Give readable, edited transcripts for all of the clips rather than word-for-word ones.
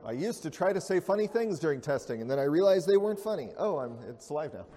I used to try to say funny things during testing, and then I realized they weren't funny. Oh, it's live now.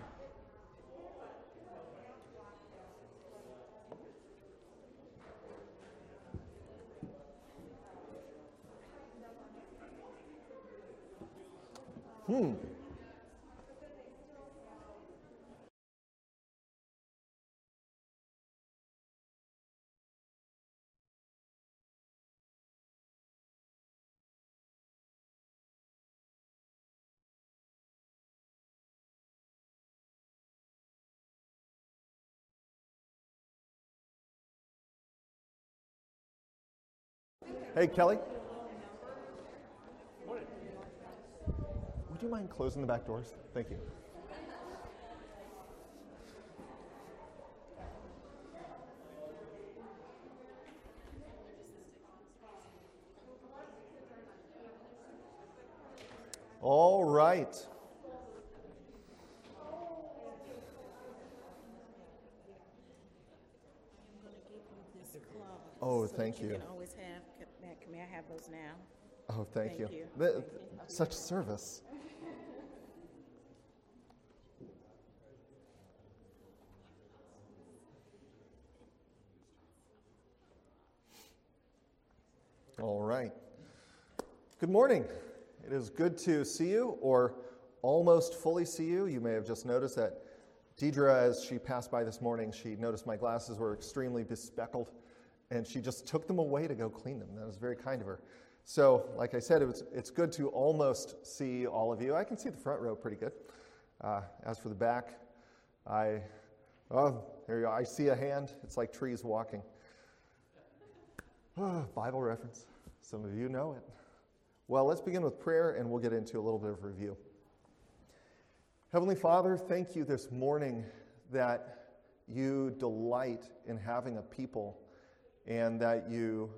Hey, Kelly. Would you mind closing the back doors? Thank you. All right. Oh, thank you. You can always have, may I have those now? Oh, thank you. Such service. All right. Good morning. It is good to see you, or almost fully see you. You may have just noticed that Deidre, as she passed by this morning, she noticed my glasses were extremely bespeckled, and she just took them away to go clean them. That was very kind of her. So, like I said, it's good to almost see all of you. I can see the front row pretty good. As for the back, there you go. I see a hand. It's like trees walking. Bible reference. Some of you know it. Well, let's begin with prayer, and we'll get into a little bit of review. Heavenly Father, thank you this morning that you delight in having a people, and that you,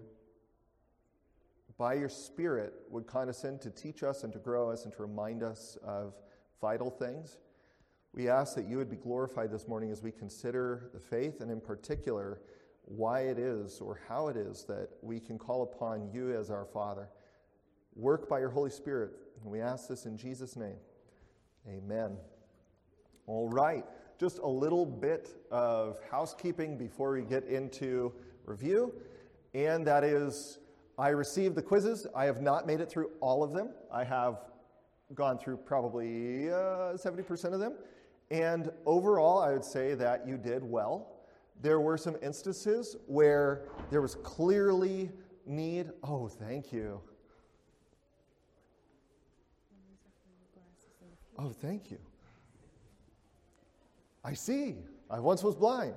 by your Spirit, would condescend to teach us and to grow us and to remind us of vital things. We ask that you would be glorified this morning as we consider the faith, and in particular, why it is or how it is that we can call upon you as our Father. Work by your Holy Spirit, and we ask this in Jesus' name. Amen. All right, just a little bit of housekeeping before we get into review, and that is, I received the quizzes. I have not made it through all of them. I have gone through probably 70% of them, and overall, I would say that you did well. There were some instances where there was clearly need. Oh, thank you. Oh, thank you. I see. I once was blind.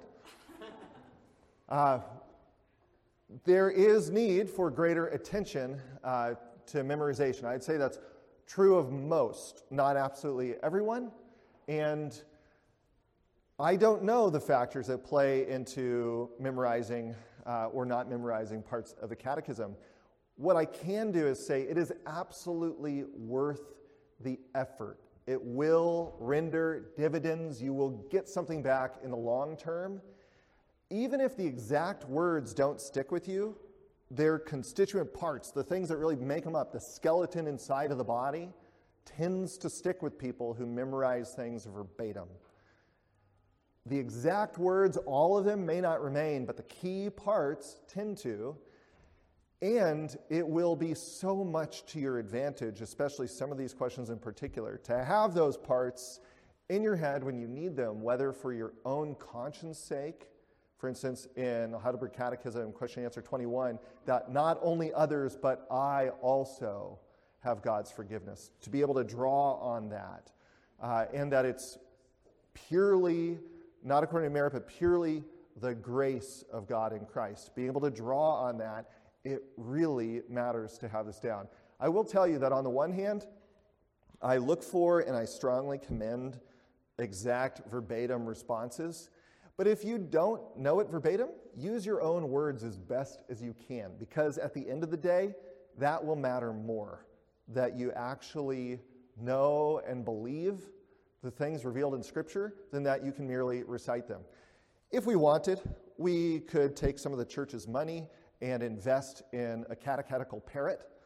There is need for greater attention to memorization. I'd say that's true of most, not absolutely everyone. And I don't know the factors that play into memorizing or not memorizing parts of the catechism. What I can do is say it is absolutely worth the effort. It will render dividends. You will get something back in the long term. Even if the exact words don't stick with you, their constituent parts, the things that really make them up, the skeleton inside of the body, tends to stick with people who memorize things verbatim. The exact words, all of them may not remain, but the key parts tend to. And it will be so much to your advantage, especially some of these questions in particular, to have those parts in your head when you need them, whether for your own conscience sake. For instance, in Heidelberg Catechism, question answer 21, that not only others, but I also have God's forgiveness. To be able to draw on that, and that it's purely, not according to merit, but purely the grace of God in Christ. Being able to draw on that, it really matters to have this down. I will tell you that on the one hand, I look for and I strongly commend exact verbatim responses. But if you don't know it verbatim, use your own words as best as you can, because at the end of the day, that will matter more, that you actually know and believe the things revealed in Scripture than that you can merely recite them. If we wanted, we could take some of the church's money and invest in a catechetical parrot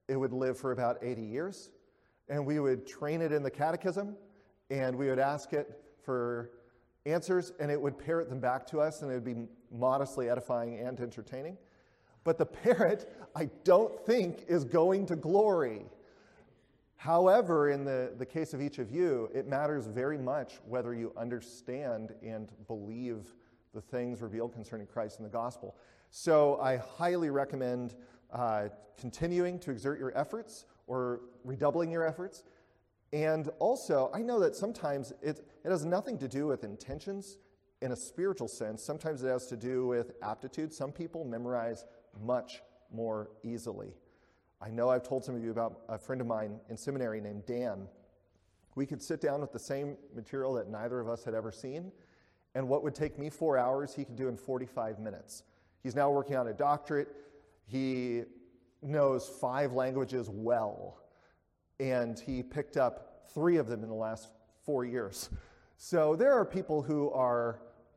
it would live for about 80 years, and we would train it in the catechism, and we would ask it for answers, and it would parrot them back to us, and it would be modestly edifying and entertaining. But the parrot, I don't think, is going to glory. However, in the case of each of you, it matters very much whether you understand and believe the things revealed concerning Christ in the gospel. So I highly recommend continuing to exert your efforts or redoubling your efforts. And also, I know that sometimes it has nothing to do with intentions in a spiritual sense. Sometimes it has to do with aptitude. Some people memorize much more easily. I know I've told some of you about a friend of mine in seminary named Dan. We could sit down with the same material that neither of us had ever seen, and what would take me 4 hours, he could do in 45 minutes. He's now working on a doctorate. He knows 5 languages well, and he picked up 3 of them in the last 4 years. So there are people who are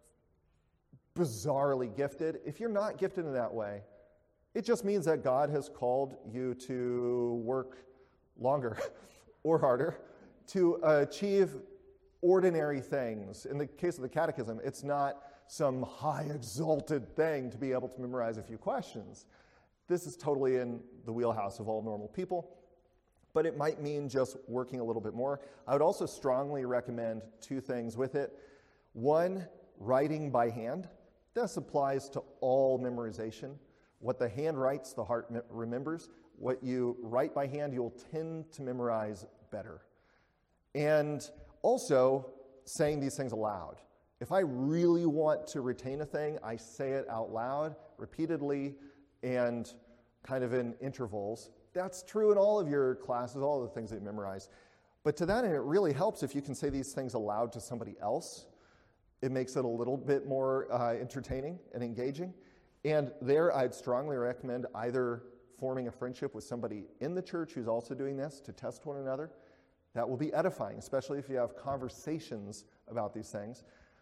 bizarrely gifted. If you're not gifted in that way, it just means that God has called you to work longer or harder to achieve ordinary things. In the case of the catechism, it's not some high exalted thing to be able to memorize a few questions. This is totally in the wheelhouse of all normal people, but it might mean just working a little bit more. I would also strongly recommend 2 things with it. One, writing by hand. This applies to all memorization. What the hand writes, the heart remembers. What you write by hand, you'll tend to memorize better. And also, saying these things aloud. If I really want to retain a thing, I say it out loud, repeatedly, and kind of in intervals. That's true in all of your classes, all of the things that you memorize. But to that end, it really helps if you can say these things aloud to somebody else. It makes it a little bit more entertaining and engaging. And there, I'd strongly recommend either forming a friendship with somebody in the church who's also doing this to test one another. That will be edifying, especially if you have conversations about these things.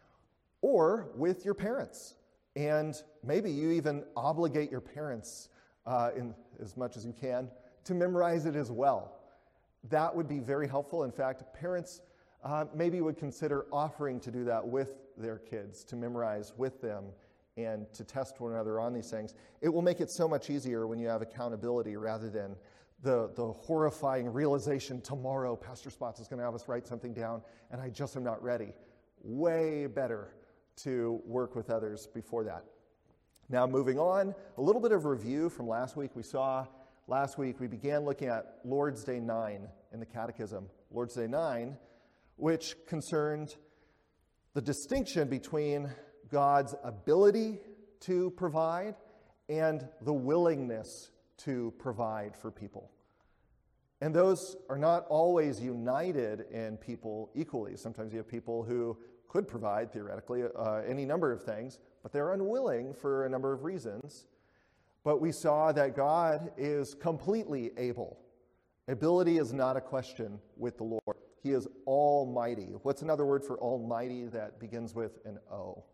Or with your parents. And maybe you even obligate your parents in as much as you can to memorize it as well. That would be very helpful. In fact, parents maybe would consider offering to do that with their kids, to memorize with them and to test one another on these things. It will make it so much easier when you have accountability rather than the horrifying realization tomorrow Pastor Spots is going to have us write something down and I just am not ready. Way better to work with others before that. Now moving on, a little bit of review from last week. Last week we began looking at Lord's Day 9 in the Catechism. Lord's Day 9, which concerned the distinction between God's ability to provide and the willingness to provide for people. And those are not always united in people equally. Sometimes you have people who could provide, theoretically, any number of things, but they're unwilling for a number of reasons. But we saw that God is completely able. Ability is not a question with the Lord. He is almighty. What's another word for almighty that begins with an O?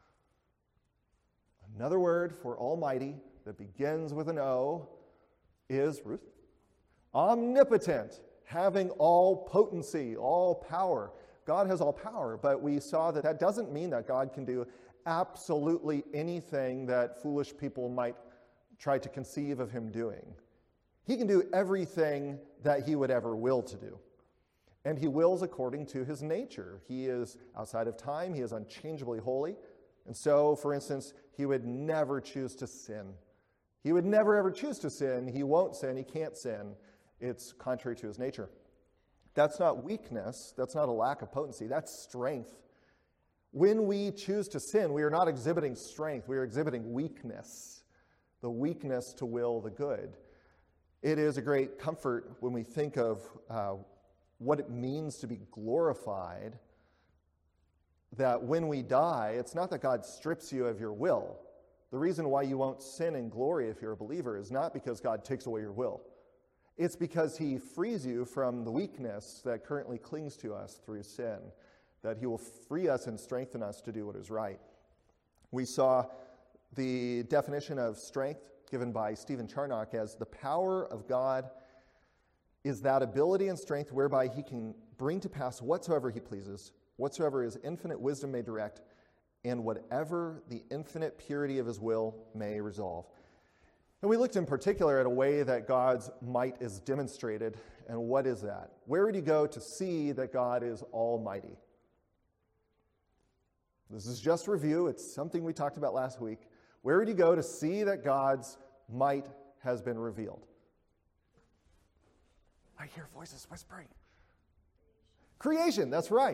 Another word for almighty that begins with an O is, Ruth? Omnipotent, having all potency, all power. God has all power, but we saw that doesn't mean that God can do absolutely anything that foolish people might try to conceive of him doing. He can do everything that he would ever will to do. And he wills according to his nature. He is outside of time. He is unchangeably holy. And so, for instance, he would never choose to sin. He would never ever choose to sin. He won't sin. He can't sin. It's contrary to his nature. That's not weakness. That's not a lack of potency. That's strength. When we choose to sin, we are not exhibiting strength. We are exhibiting weakness, the weakness to will the good. It is a great comfort when we think of what it means to be glorified, that when we die, it's not that God strips you of your will. The reason why you won't sin in glory if you're a believer is not because God takes away your will. It's because he frees you from the weakness that currently clings to us through sin, that he will free us and strengthen us to do what is right. We saw the definition of strength given by Stephen Charnock as the power of God is that ability and strength whereby he can bring to pass whatsoever he pleases, whatsoever his infinite wisdom may direct, and whatever the infinite purity of his will may resolve. And we looked in particular at a way that God's might is demonstrated. And what is that? Where would you go to see that God is almighty? This is just review. It's something we talked about last week. Where would you go to see that God's might has been revealed? I hear voices whispering. Creation, that's right.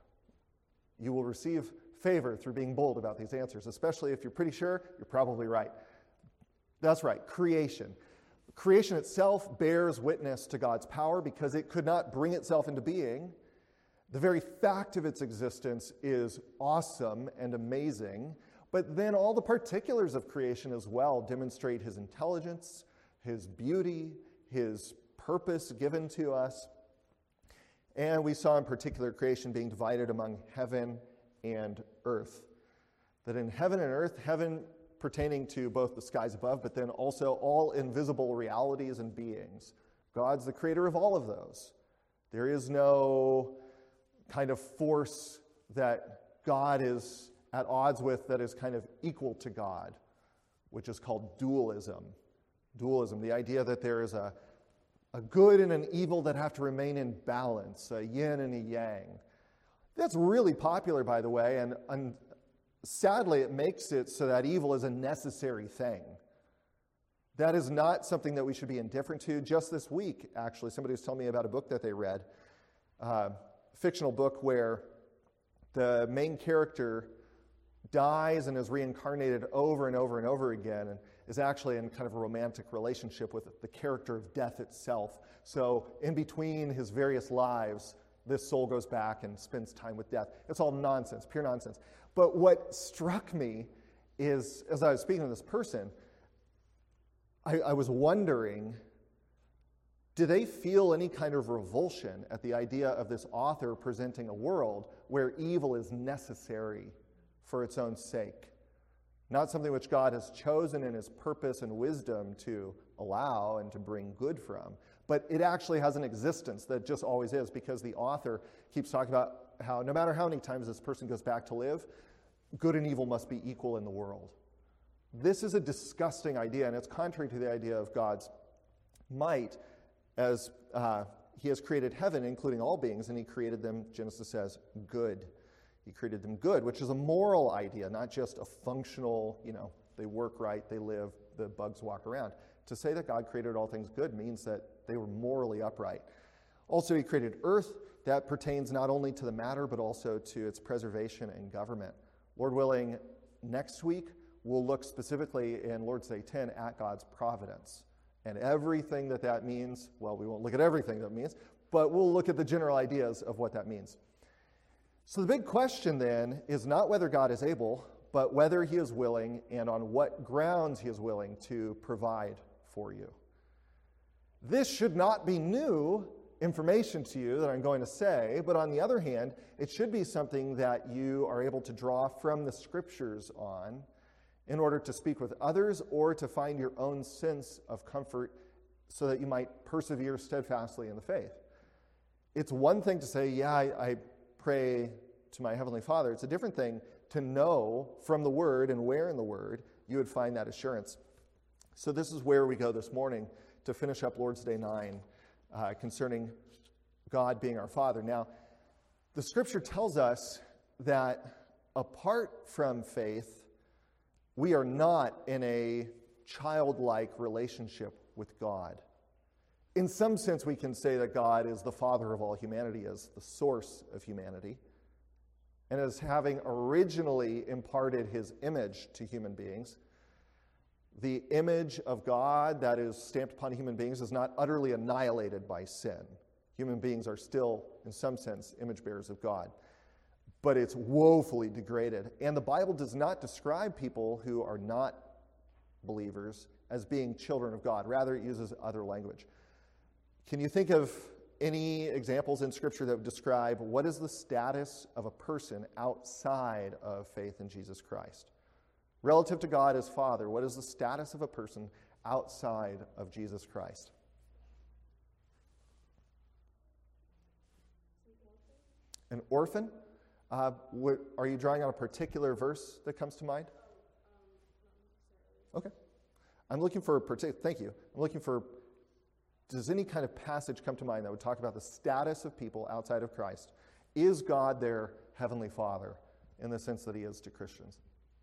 You will receive favor through being bold about these answers, especially if you're pretty sure you're probably right. That's right, creation. Creation itself bears witness to God's power because it could not bring itself into being. The very fact of its existence is awesome and amazing, but then all the particulars of creation as well demonstrate his intelligence, his beauty, his purpose given to us. And we saw in particular creation being divided among heaven and earth. That in heaven and earth, heaven pertaining to both the skies above, but then also all invisible realities and beings. God's the creator of all of those. There is no kind of force that God is at odds with that is kind of equal to God, which is called dualism. Dualism, the idea that there is a good and an evil that have to remain in balance, a yin and a yang. That's really popular, by the way, and sadly it makes it so that evil is a necessary thing. That is not something that we should be indifferent to. Just this week, actually, somebody was telling me about a book that they read, a fictional book where the main character dies and is reincarnated over and over and over again, and is actually in kind of a romantic relationship with the character of death itself. So in between his various lives, this soul goes back and spends time with death. It's all nonsense, pure nonsense. But what struck me is, as I was speaking to this person, I was wondering, do they feel any kind of revulsion at the idea of this author presenting a world where evil is necessary for its own sake? Not something which God has chosen in his purpose and wisdom to allow and to bring good from, but it actually has an existence that just always is, because the author keeps talking about how no matter how many times this person goes back to live, good and evil must be equal in the world. This is a disgusting idea, and it's contrary to the idea of God's might, as he has created heaven, including all beings, and he created them, Genesis says, good. He created them good, which is a moral idea, not just a functional, they work right, they live, the bugs walk around. To say that God created all things good means that they were morally upright. Also, he created earth. That pertains not only to the matter, but also to its preservation and government. Lord willing, next week, we'll look specifically in Lord's Day 10 at God's providence. And everything that means, well, we won't look at everything that means, but we'll look at the general ideas of what that means. So the big question then is not whether God is able, but whether he is willing and on what grounds he is willing to provide for you. This should not be new information to you that I'm going to say, but on the other hand, it should be something that you are able to draw from the scriptures on in order to speak with others or to find your own sense of comfort so that you might persevere steadfastly in the faith. It's one thing to say, I pray to my Heavenly Father. It's a different thing to know from the Word and where in the Word you would find that assurance. So this is where we go this morning to finish up Lord's Day 9 concerning God being our Father. Now, the Scripture tells us that apart from faith, we are not in a childlike relationship with God. In some sense, we can say that God is the Father of all humanity, as the source of humanity, and as having originally imparted his image to human beings. The image of God that is stamped upon human beings is not utterly annihilated by sin. Human beings are still, in some sense, image bearers of God. But it's woefully degraded. And the Bible does not describe people who are not believers as being children of God. Rather, it uses other language. Can you think of any examples in Scripture that would describe what is the status of a person outside of faith in Jesus Christ? Relative to God as Father, what is the status of a person outside of Jesus Christ? An orphan? Are you drawing on a particular verse that comes to mind? Okay. I'm looking for thank you. I'm looking for, does any kind of passage come to mind that would talk about the status of people outside of Christ? Is God their heavenly Father in the sense that he is to Christians?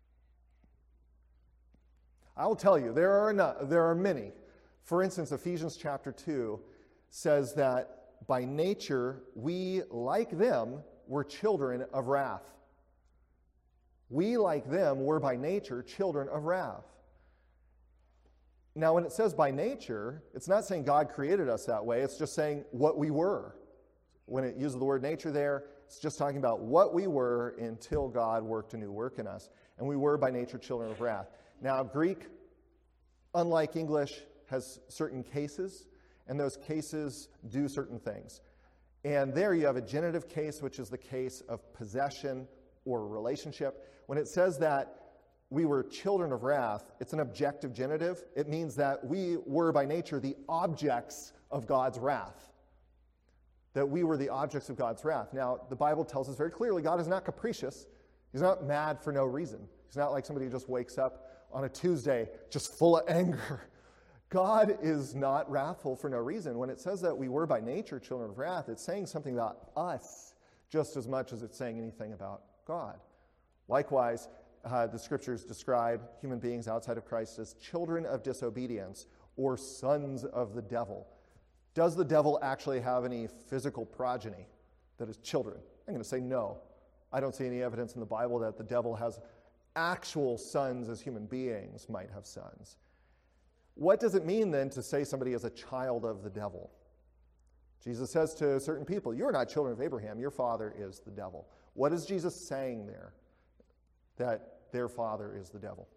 I will tell you, there are many. For instance, Ephesians chapter 2 says that by nature, we, like them, were children of wrath. We, like them, were by nature children of wrath. Now, when it says by nature, it's not saying God created us that way. It's just saying what we were. When it uses the word nature there, it's just talking about what we were until God worked a new work in us. And we were by nature children of wrath. Now, Greek, unlike English, has certain cases, and those cases do certain things. And there you have a genitive case, which is the case of possession or relationship. When it says that we were children of wrath, it's an objective genitive. It means that we were by nature the objects of God's wrath. That we were the objects of God's wrath. Now, the Bible tells us very clearly God is not capricious. He's not mad for no reason. He's not like somebody who just wakes up on a Tuesday just full of anger. God is not wrathful for no reason. When it says that we were by nature children of wrath, it's saying something about us just as much as it's saying anything about God. Likewise, the scriptures describe human beings outside of Christ as children of disobedience or sons of the devil. Does the devil actually have any physical progeny that is children? I'm going to say no. I don't see any evidence in the Bible that the devil has actual sons as human beings might have sons. What does it mean then to say somebody is a child of the devil? Jesus says to certain people, you're not children of Abraham, your father is the devil. What is Jesus saying there? That their father is the devil.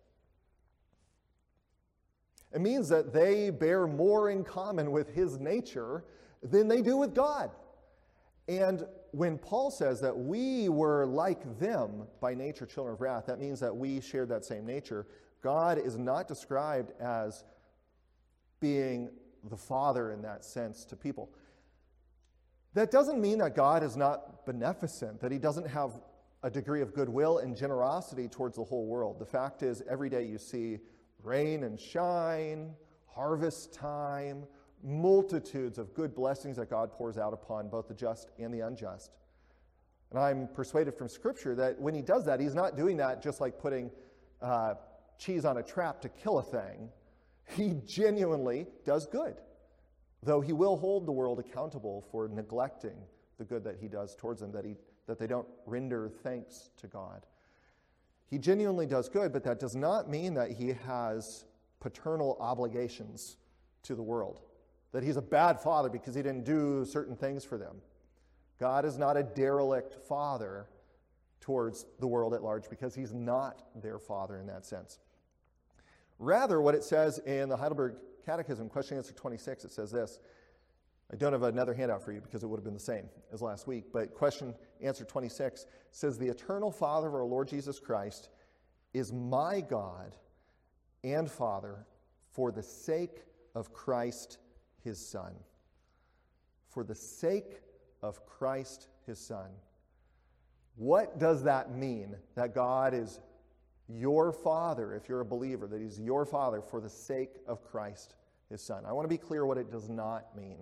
It means that they bear more in common with his nature than they do with God. And when Paul says that we were like them by nature children of wrath, that means that we shared that same nature. God is not described as being the father in that sense to people. That doesn't mean that God is not beneficent, that he doesn't have a degree of goodwill and generosity towards the whole world. The fact is, every day you see rain and shine, harvest time, multitudes of good blessings that God pours out upon both the just and the unjust. And I'm persuaded from Scripture that when he does that, he's not doing that just like putting cheese on a trap to kill a thing. He genuinely does good, though he will hold the world accountable for neglecting the good that he does towards them, that they don't render thanks to God. He genuinely does good, but that does not mean that he has paternal obligations to the world, that he's a bad father because he didn't do certain things for them. God is not a derelict father towards the world at large because he's not their father in that sense. Rather, what it says in the Heidelberg Catechism, question answer 26, it says this. I don't have another handout for you because it would have been the same as last week, but question answer 26 says, the eternal Father of our Lord Jesus Christ is my God and Father for the sake of Christ, his Son. For the sake of Christ, his Son. What does that mean, that God is your Father, if you're a believer, that he's your Father for the sake of Christ, his Son? I want to be clear what it does not mean.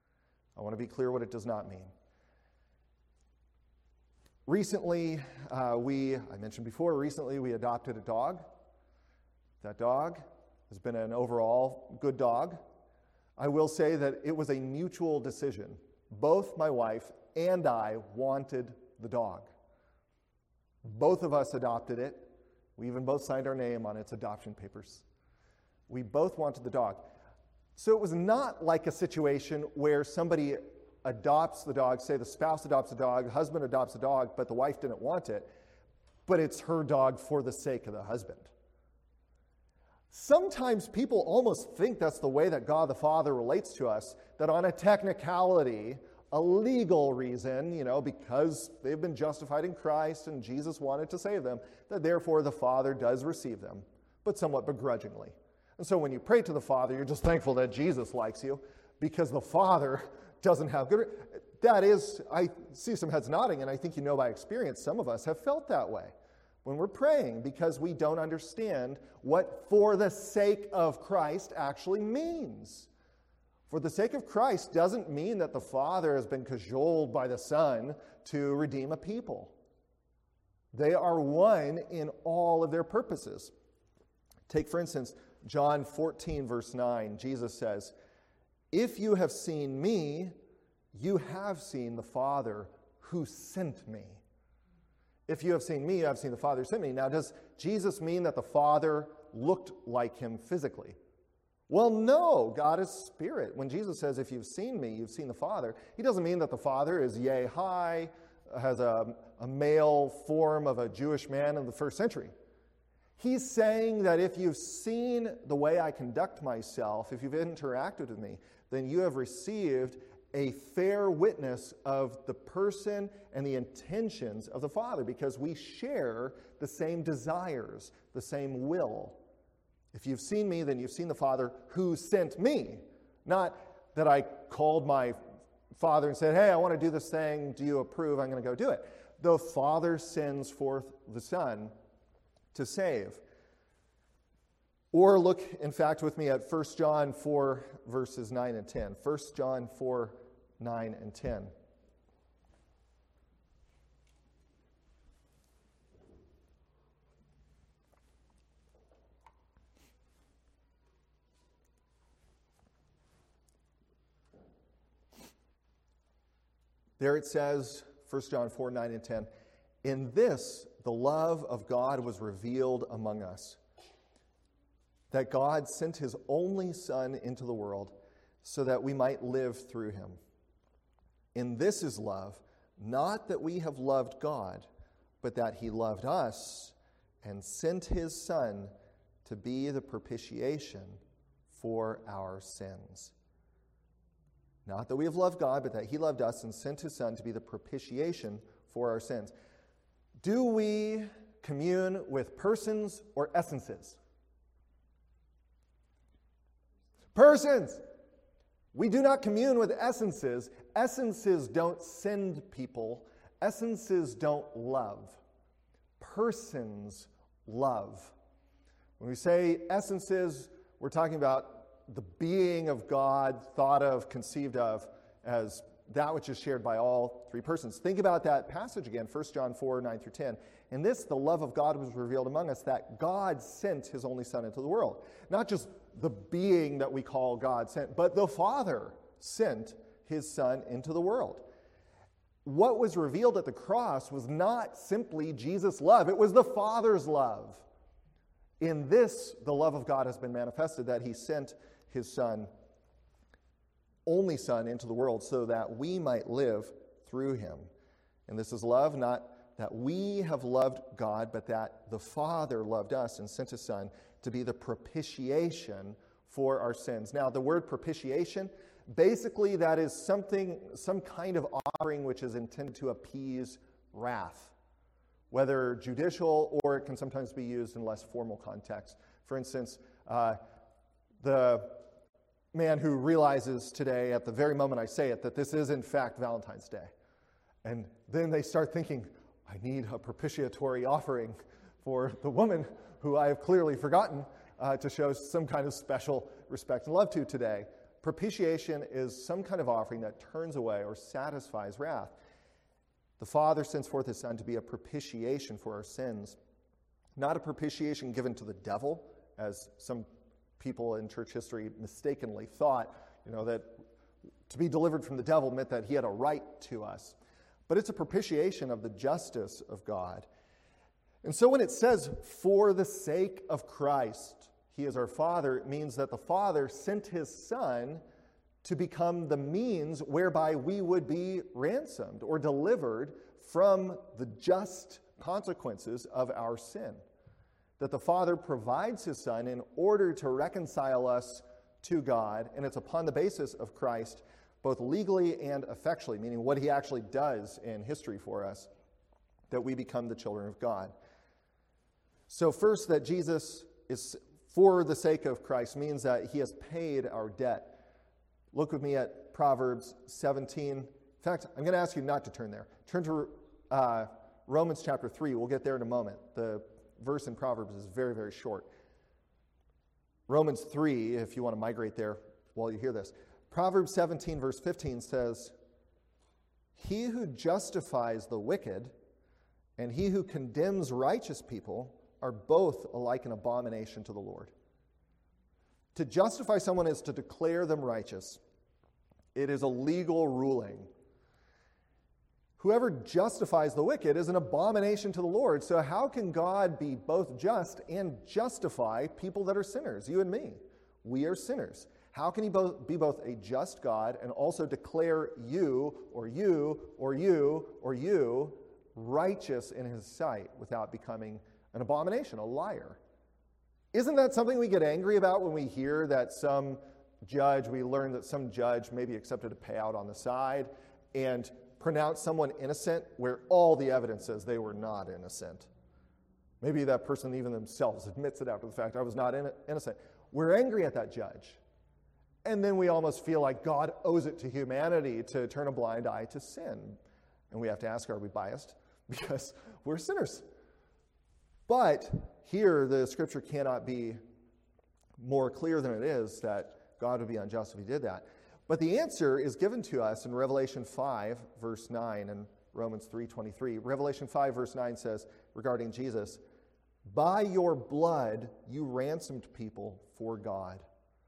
Recently, I mentioned before, we adopted a dog. That dog has been an overall good dog. I will say that it was a mutual decision. Both my wife and I wanted the dog. Both of us adopted it. We even both signed our name on its adoption papers. We both wanted the dog. So it was not like a situation where somebody adopts the dog, say the spouse adopts a dog, the husband adopts a dog, but the wife didn't want it, but it's her dog for the sake of the husband. Sometimes people almost think that's the way that God the Father relates to us, that on a technicality, a legal reason, because they've been justified in Christ and Jesus wanted to save them, that therefore the Father does receive them, but somewhat begrudgingly. And so when you pray to the Father, you're just thankful that Jesus likes you because the Father doesn't have good. that is, I see some heads nodding, and I think you know by experience, some of us have felt that way when we're praying because we don't understand what for the sake of Christ actually means. For the sake of Christ doesn't mean that the Father has been cajoled by the Son to redeem a people. They are one in all of their purposes. Take, for instance, John 14, verse 9. Jesus says, "If you have seen me, you have seen the Father who sent me." If you have seen me, you have seen the Father who sent me. Now, does Jesus mean that the Father looked like him physically? Well, no. God is spirit. When Jesus says, "If you've seen me, you've seen the Father," he doesn't mean that the Father is yea high, has a male form of a Jewish man in the first century. He's saying that if you've seen the way I conduct myself, if you've interacted with me, then you have received a fair witness of the person and the intentions of the Father, because we share the same desires, the same will. If you've seen me, then you've seen the Father who sent me. Not that I called my Father and said, "Hey, I want to do this thing. Do you approve? I'm going to go do it." The Father sends forth the Son to save. Or look, in fact, with me at 1 John 4, verses 9 and 10. 1 John 4, 9 and 10. There it says, 1 John 4, 9 and 10, "In this the love of God was revealed among us, that God sent his only Son into the world so that we might live through him. In this is love, not that we have loved God, but that he loved us and sent his Son to be the propitiation for our sins." Not that we have loved God, but that he loved us and sent his Son to be the propitiation for our sins. Do we commune with persons or essences? Persons! We do not commune with essences. Essences don't send people. Essences don't love. Persons love. When we say essences, we're talking about the being of God, thought of, conceived of, as that which is shared by all three persons. Think about that passage again, 1 John 4, 9 through 10. In this, the love of God was revealed among us, that God sent his only Son into the world. Not just the being that we call God sent, but the Father sent his Son into the world. What was revealed at the cross was not simply Jesus' love. It was the Father's love. In this, the love of God has been manifested, that he sent his Son, only Son, into the world so that we might live through him. And this is love, not that we have loved God, but that the Father loved us and sent his Son to be the propitiation for our sins. Now, the word propitiation, basically that is some kind of offering which is intended to appease wrath, whether judicial or it can sometimes be used in less formal context. For instance, the man who realizes today, at the very moment I say it, that this is in fact Valentine's Day. And then they start thinking, I need a propitiatory offering for the woman who I have clearly forgotten to show some kind of special respect and love to today. Propitiation is some kind of offering that turns away or satisfies wrath. The Father sends forth his Son to be a propitiation for our sins. Not a propitiation given to the devil, as some people in church history mistakenly thought, that to be delivered from the devil meant that he had a right to us. But it's a propitiation of the justice of God. And so when it says, for the sake of Christ, he is our Father, it means that the Father sent his Son to become the means whereby we would be ransomed or delivered from the just consequences of our sin. That the Father provides his Son in order to reconcile us to God, and it's upon the basis of Christ, both legally and effectually, meaning what he actually does in history for us, that we become the children of God. So first, that Jesus is for the sake of Christ means that he has paid our debt. Look with me at Proverbs 17, In fact, I'm going to ask you not to turn there. Turn to Romans chapter 3. We'll get there in a moment. The verse in Proverbs is very, very short. Romans 3, if you want to migrate there while you hear this. Proverbs 17, verse 15 says, "He who justifies the wicked and he who condemns righteous people are both alike an abomination to the Lord." To justify someone is to declare them righteous. It is a legal ruling. Whoever justifies the wicked is an abomination to the Lord. So how can God be both just and justify people that are sinners, you and me? We are sinners. How can he be both a just God and also declare you or you or you or you righteous in his sight without becoming an abomination, a liar? Isn't that something we get angry about when we hear that we learn that some judge maybe accepted a payout on the side and pronounced someone innocent where all the evidence says they were not innocent? Maybe that person even themselves admits it after the fact, I was not innocent. We're angry at that judge. And then we almost feel like God owes it to humanity to turn a blind eye to sin. And we have to ask, are we biased? Because we're sinners. But here, the scripture cannot be more clear than it is that God would be unjust if he did that. But the answer is given to us in Revelation 5, verse 9, and Romans 3:23. Revelation 5, verse 9 says, regarding Jesus, "By your blood you ransomed people for God."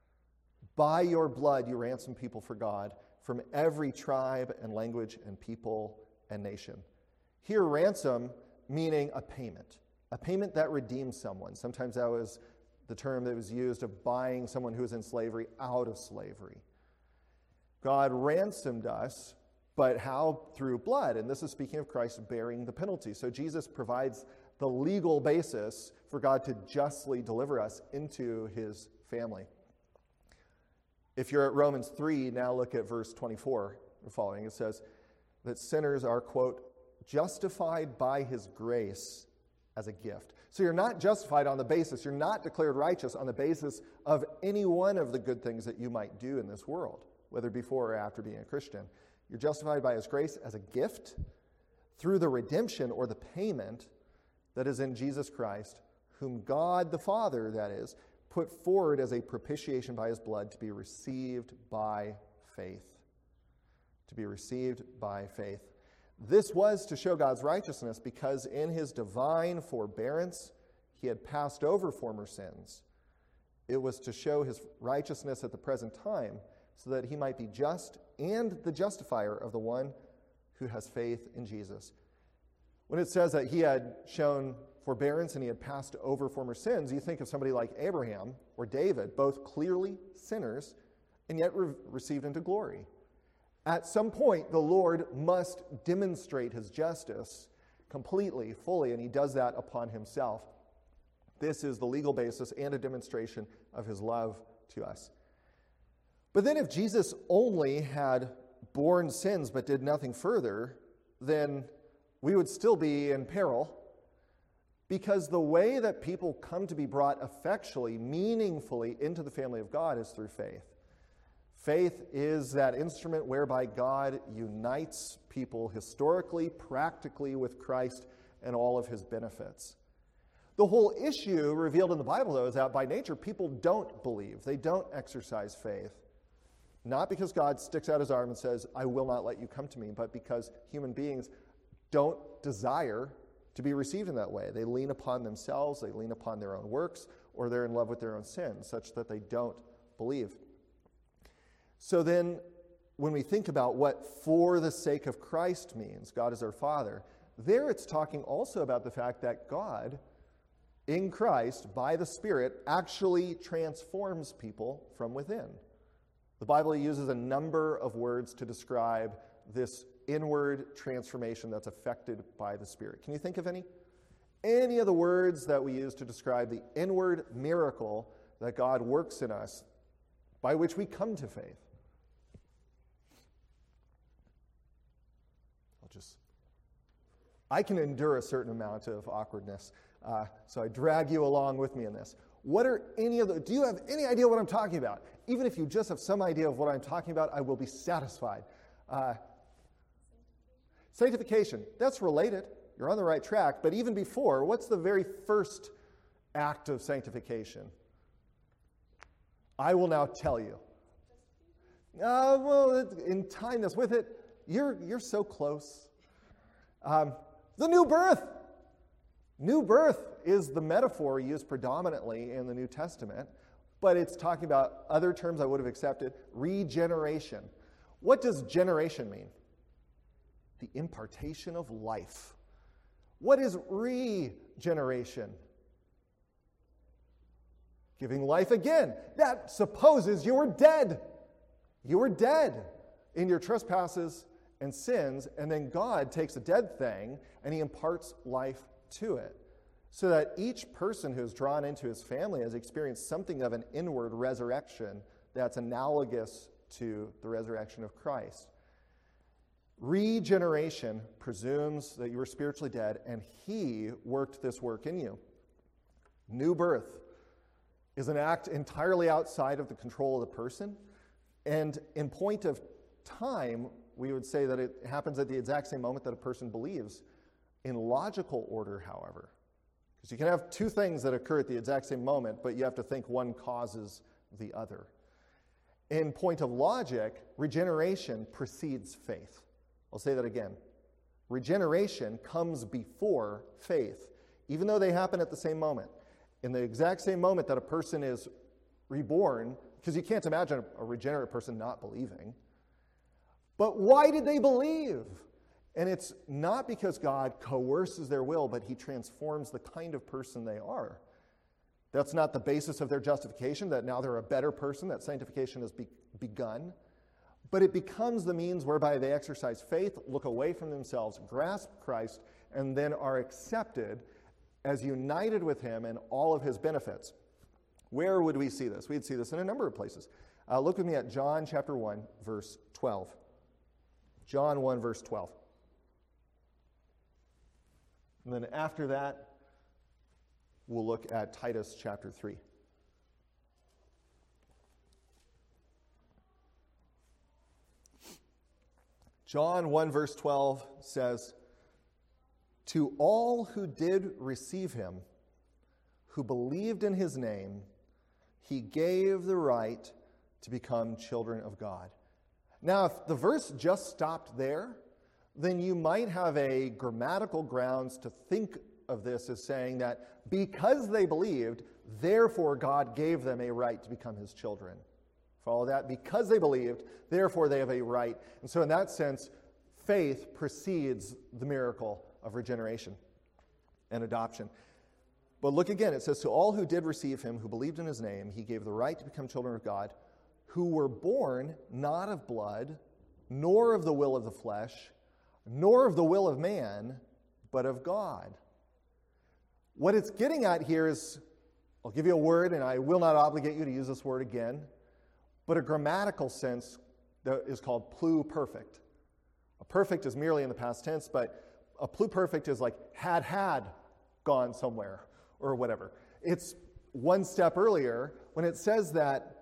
By your blood you ransomed people for God from every tribe and language and people and nation. Here, ransom meaning a payment that redeems someone. Sometimes that was the term that was used of buying someone who was in slavery out of slavery. God ransomed us, but how? Through blood. And this is speaking of Christ bearing the penalty. So Jesus provides the legal basis for God to justly deliver us into his family. If you're at Romans 3, now look at verse 24 and following. It says that sinners are, quote, justified by his grace as a gift. So you're not justified on the basis, you're not declared righteous on the basis of any one of the good things that you might do in this world, whether before or after being a Christian. You're justified by his grace as a gift through the redemption or the payment that is in Jesus Christ, whom God the Father, that is, put forward as a propitiation by his blood to be received by faith. To be received by faith. This was to show God's righteousness because in his divine forbearance, he had passed over former sins. It was to show his righteousness at the present time so that he might be just and the justifier of the one who has faith in Jesus. When it says that he had shown forbearance and he had passed over former sins, you think of somebody like Abraham or David, both clearly sinners and yet received into glory. At some point, the Lord must demonstrate his justice completely, fully, and he does that upon himself. This is the legal basis and a demonstration of his love to us. But then if Jesus only had borne sins but did nothing further, then we would still be in peril, because the way that people come to be brought effectually, meaningfully into the family of God is through faith. Faith is that instrument whereby God unites people historically, practically with Christ and all of his benefits. The whole issue revealed in the Bible, though, is that by nature people don't believe. They don't exercise faith. Not because God sticks out his arm and says, I will not let you come to me, but because human beings don't desire to be received in that way. They lean upon themselves, they lean upon their own works, or they're in love with their own sins, such that they don't believe. So then, when we think about what for the sake of Christ means, God is our Father, there it's talking also about the fact that God, in Christ, by the Spirit, actually transforms people from within. The Bible uses a number of words to describe this inward transformation that's affected by the Spirit. Can you think of any? Any of the words that we use to describe the inward miracle that God works in us by which we come to faith? I can endure a certain amount of awkwardness, so I drag you along with me in this. Do you have any idea what I'm talking about? Even if you just have some idea of what I'm talking about, I will be satisfied. Sanctification, that's related. You're on the right track. But even before, what's the very first act of sanctification? I will now tell you. Well, in time that's with it, you're so close. The new birth. New birth is the metaphor used predominantly in the New Testament, but it's talking about other terms I would have accepted. Regeneration. What does generation mean? The impartation of life. What is regeneration? Giving life again. That supposes you were dead. You were dead in your trespasses and sins, and then God takes a dead thing and he imparts life to it, so that each person who is drawn into his family has experienced something of an inward resurrection that's analogous to the resurrection of Christ. Regeneration presumes that you were spiritually dead, and he worked this work in you. New birth is an act entirely outside of the control of the person, and in point of time, we would say that it happens at the exact same moment that a person believes. In logical order, however, because you can have two things that occur at the exact same moment, but you have to think one causes the other. In point of logic, regeneration precedes faith. I'll say that again. Regeneration comes before faith, even though they happen at the same moment. In the exact same moment that a person is reborn, because you can't imagine a regenerate person not believing. But why did they believe? And it's not because God coerces their will, but he transforms the kind of person they are. That's not the basis of their justification, that now they're a better person, that sanctification has begun. But it becomes the means whereby they exercise faith, look away from themselves, grasp Christ, and then are accepted as united with him and all of his benefits. Where would we see this? We'd see this in a number of places. Look with me at John chapter 1, verse 12. John 1, verse 12. And then after that, we'll look at Titus chapter 3. John 1, verse 12 says, "To all who did receive him, who believed in his name, he gave the right to become children of God." Now, if the verse just stopped there, then you might have a grammatical grounds to think of this as saying that because they believed, therefore God gave them a right to become his children. Follow that? Because they believed, therefore they have a right. And so in that sense, faith precedes the miracle of regeneration and adoption. But look again, it says, "To all who did receive him, who believed in his name, he gave the right to become children of God, who were born not of blood, nor of the will of the flesh, nor of the will of man, but of God." What it's getting at here is, I'll give you a word, and I will not obligate you to use this word again, but a grammatical sense that is called pluperfect. A perfect is merely in the past tense, but a pluperfect is like had gone somewhere or whatever. It's one step earlier when it says that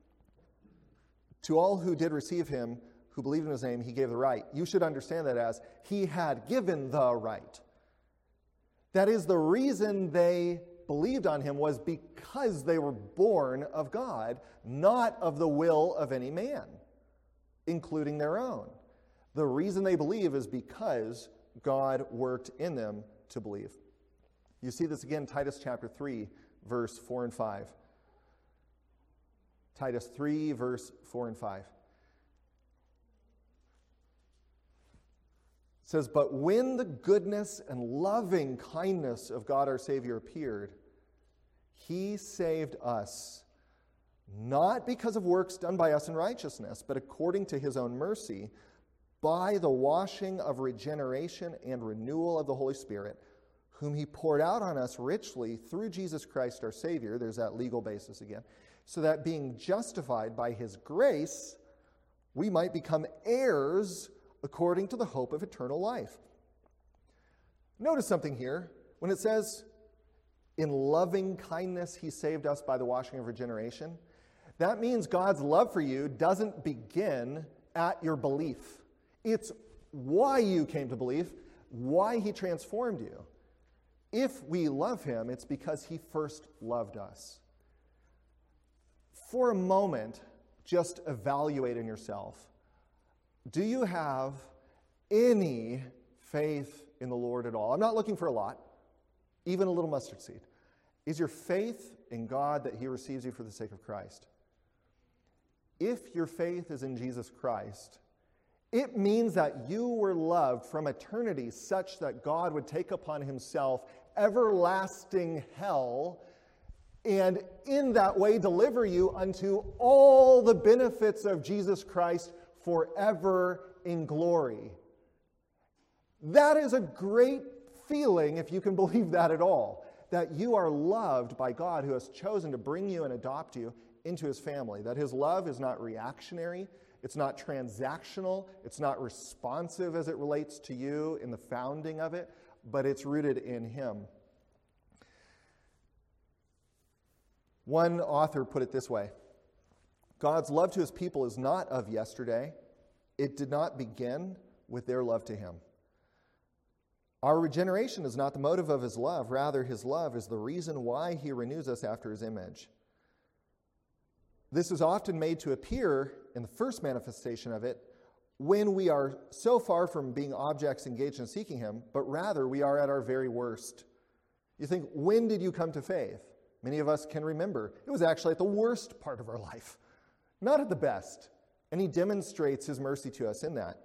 to all who did receive him, who believed in his name, he gave the right. You should understand that as he had given the right. That is, the reason they believed on him was because they were born of God, not of the will of any man, including their own. The reason they believe is because God worked in them to believe. You see this again, Titus chapter 3, verse 4 and 5. Titus 3, verse 4 and 5. It says, "But when the goodness and loving kindness of God our Savior appeared, he saved us, not because of works done by us in righteousness, but according to his own mercy, by the washing of regeneration and renewal of the Holy Spirit, whom he poured out on us richly through Jesus Christ our Savior," there's that legal basis again, "so that being justified by his grace, we might become heirs according to the hope of eternal life." Notice something here. When it says, "In loving kindness he saved us by the washing of regeneration," that means God's love for you doesn't begin at your belief. It's why you came to believe, why he transformed you. If we love him, it's because he first loved us. For a moment, just evaluate in yourself. Do you have any faith in the Lord at all? I'm not looking for a lot, even a little mustard seed. Is your faith in God that he receives you for the sake of Christ? If your faith is in Jesus Christ, it means that you were loved from eternity such that God would take upon himself everlasting hell and in that way deliver you unto all the benefits of Jesus Christ forever in glory. That is a great feeling, if you can believe that at all, that you are loved by God who has chosen to bring you and adopt you into his family, that his love is not reactionary, it's not transactional, it's not responsive as it relates to you in the founding of it, but it's rooted in him. One author put it this way: God's love to his people is not of yesterday. It did not begin with their love to him. Our regeneration is not the motive of his love. Rather, his love is the reason why he renews us after his image. This is often made to appear in the first manifestation of it when we are so far from being objects engaged in seeking him, but rather we are at our very worst. You think, when did you come to faith? Many of us can remember. It was actually at the worst part of our life, not at the best. And he demonstrates his mercy to us in that.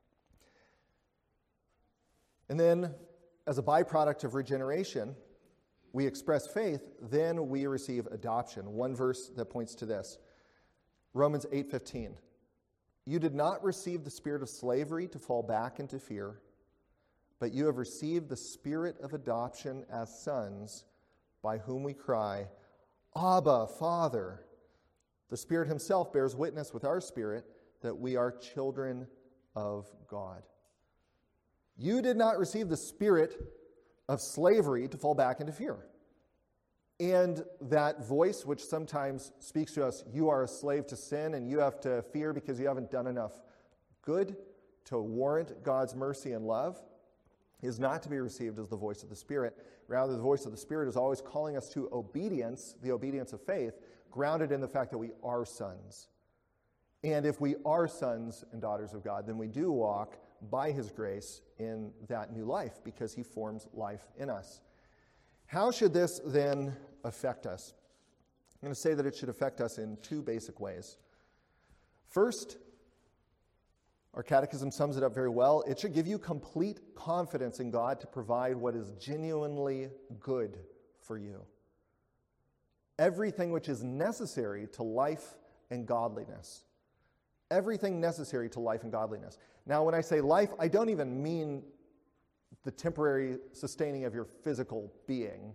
And then, as a byproduct of regeneration, we express faith, then we receive adoption. One verse that points to this. Romans 8:15. You did not receive the spirit of slavery to fall back into fear, but you have received the spirit of adoption as sons, by whom we cry, Abba, Father. The Spirit himself bears witness with our spirit that we are children of God. You did not receive the spirit of slavery to fall back into fear. And that voice which sometimes speaks to us, you are a slave to sin and you have to fear because you haven't done enough good to warrant God's mercy and love, is not to be received as the voice of the Spirit. Rather, the voice of the Spirit is always calling us to obedience, the obedience of faith, grounded in the fact that we are sons. And if we are sons and daughters of God, then we do walk by his grace in that new life because he forms life in us. How should this then affect us? I'm going to say that it should affect us in two basic ways. First, our catechism sums it up very well. It should give you complete confidence in God to provide what is genuinely good for you. Everything which is necessary to life and godliness. Everything necessary to life and godliness. Now, when I say life, I don't even mean the temporary sustaining of your physical being.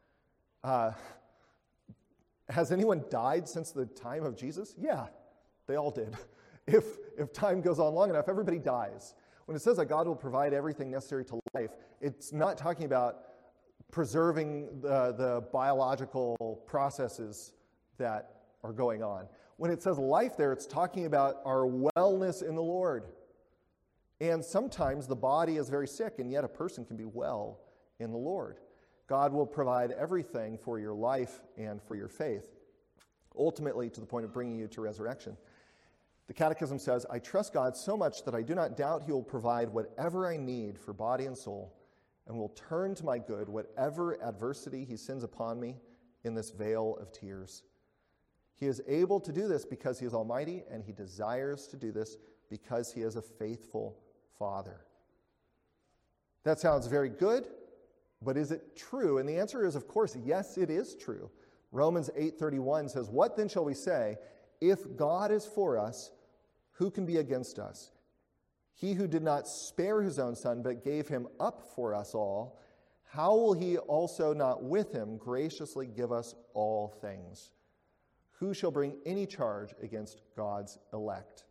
Has anyone died since the time of Jesus? Yeah, they all did. If time goes on long enough, everybody dies. When it says that God will provide everything necessary to life, it's not talking about preserving the biological processes that are going on. When it says life there, it's talking about our wellness in the Lord. And sometimes the body is very sick, and yet a person can be well in the Lord. God will provide everything for your life and for your faith, ultimately to the point of bringing you to resurrection. The Catechism says, I trust God so much that I do not doubt he will provide whatever I need for body and soul, and will turn to my good whatever adversity he sends upon me in this vale of tears. He is able to do this because he is almighty, and he desires to do this because he is a faithful Father. That sounds very good, but is it true? And the answer is, of course, yes, it is true. Romans 8:31 says, what then shall we say? If God is for us, who can be against us? He who did not spare his own son, but gave him up for us all, how will he also not with him graciously give us all things? Who shall bring any charge against God's elect?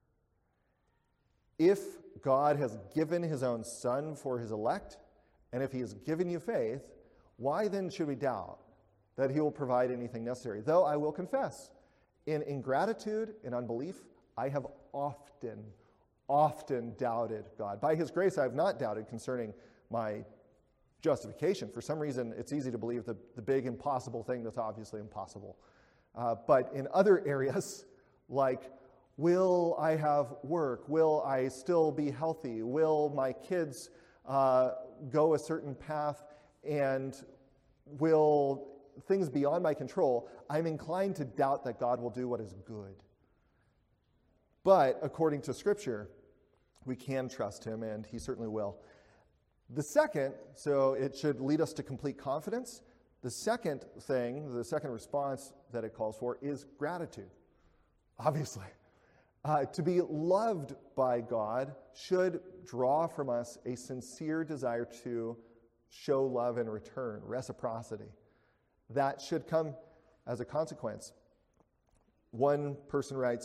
If God has given his own son for his elect, and if he has given you faith, why then should we doubt that he will provide anything necessary? Though I will confess, in ingratitude and unbelief, I have often often doubted God. By his grace, I have not doubted concerning my justification. For some reason, it's easy to believe the big impossible thing that's obviously impossible. But in other areas, like, will I have work? Will I still be healthy? Will my kids go a certain path? And will things beyond my control? I'm inclined to doubt that God will do what is good. But according to Scripture, we can trust him, and he certainly will. The second, so it should lead us to complete confidence. The second thing, the second response that it calls for is gratitude, obviously. To be loved by God should draw from us a sincere desire to show love in return, reciprocity. That should come as a consequence. One person writes,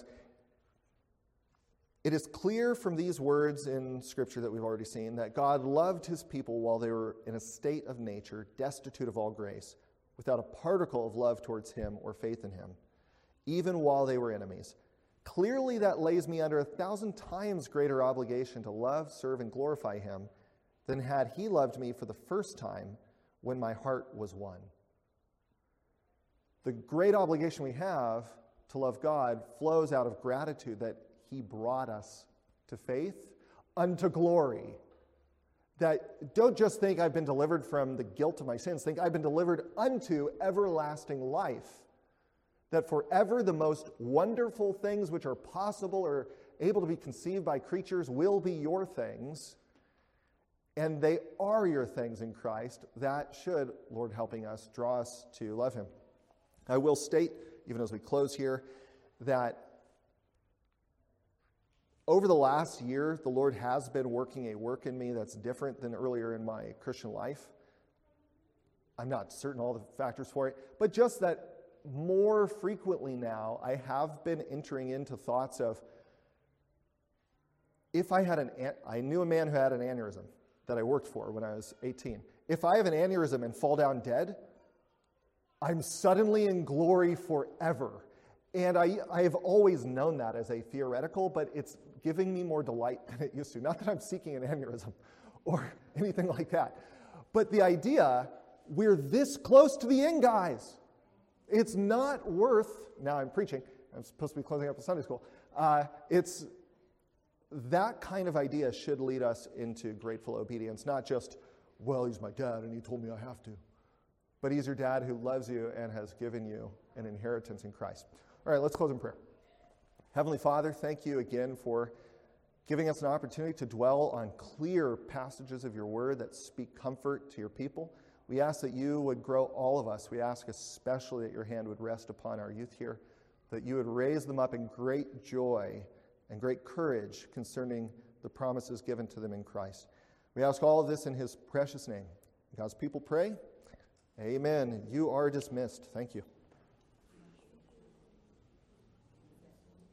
"It is clear from these words in Scripture that we've already seen that God loved his people while they were in a state of nature, destitute of all grace, without a particle of love towards him or faith in him, even while they were enemies. Clearly that lays me under 1,000 times greater obligation to love, serve, and glorify him than had he loved me for the first time when my heart was won." The great obligation we have to love God flows out of gratitude that he brought us to faith unto glory. That don't just think I've been delivered from the guilt of my sins, think I've been delivered unto everlasting life. That forever the most wonderful things which are possible or able to be conceived by creatures will be your things. And they are your things in Christ. That should, Lord helping us, draw us to love him. I will state, even as we close here, that over the last year, the Lord has been working a work in me that's different than earlier in my Christian life. I'm not certain all the factors for it, but just that more frequently now, I have been entering into thoughts of, if I knew a man who had an aneurysm that I worked for when I was 18. If I have an aneurysm and fall down dead, I'm suddenly in glory forever. And I have always known that as a theoretical, but it's giving me more delight than it used to. Not that I'm seeking an aneurysm or anything like that. But the idea, we're this close to the end, guys. It's not worth, now I'm preaching, I'm supposed to be closing up a Sunday school. It's that kind of idea should lead us into grateful obedience, not just, well, he's my dad and he told me I have to. But he's your dad who loves you and has given you an inheritance in Christ. All right, let's close in prayer. Heavenly Father, thank you again for giving us an opportunity to dwell on clear passages of your word that speak comfort to your people. We ask that you would grow all of us. We ask especially that your hand would rest upon our youth here, that you would raise them up in great joy and great courage concerning the promises given to them in Christ. We ask all of this in his precious name. God's people pray. Amen. You are dismissed. Thank you.